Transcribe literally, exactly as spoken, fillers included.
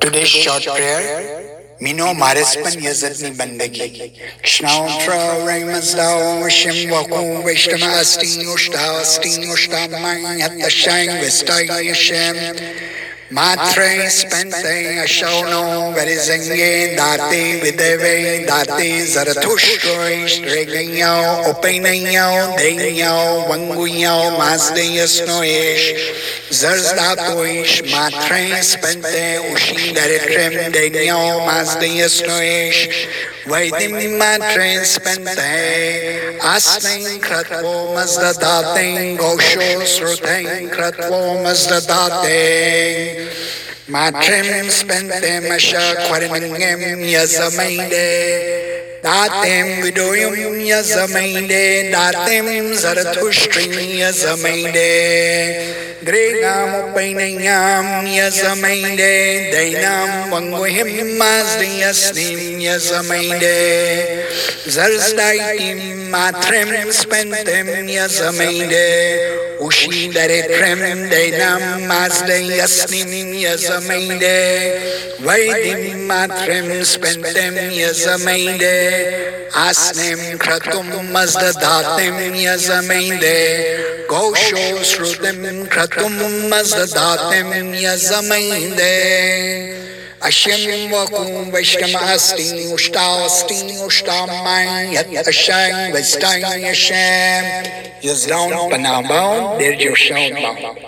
Today's short prayer. Mino Marispan Yazadni Bandagi. Krishna Ramasdao Vishim Vaku Vishtama Asti Ushta Asti Ushta Mayat Shang Vistai Yashem. Matre Spente Ashono Verizange Dati Videve Dati Zarathushtroish Regayo Openayo Deyo Wanguyo Mazde Yasnoish Zarzatoish Matre Spente Ushin Derekrem Deyo Mazde Yasnoish Vaidim Matre Spente Asnain Kratvo Mazdadaten Gosho Srutain Kratvo Mazdadaten Matrem Spentem Asha Quaraningem Yazamaide Datem Vidoyum Yazamaide Datem Zarathushri Yazamaide Dregam Upainayam Yazamaide Dainam Vanguhim Mazdi Yasnim Yazamaide Zarzaitim Matrem Spentem Yazamaide Ushi Daretrem Dainam Mazdi Yasnim Yazamaide Vaidim Matrem Spentem Yazamaide Asnem Kratum Mazdadatem Yazamaide Gosho Srutem Kratum Mazdadatem Yazamaide Ashem Vakum Vaishtamasti Ushtasti Ushtamay Yat Ashang Vaistang Yashem. Just down Panabao, there's your shout.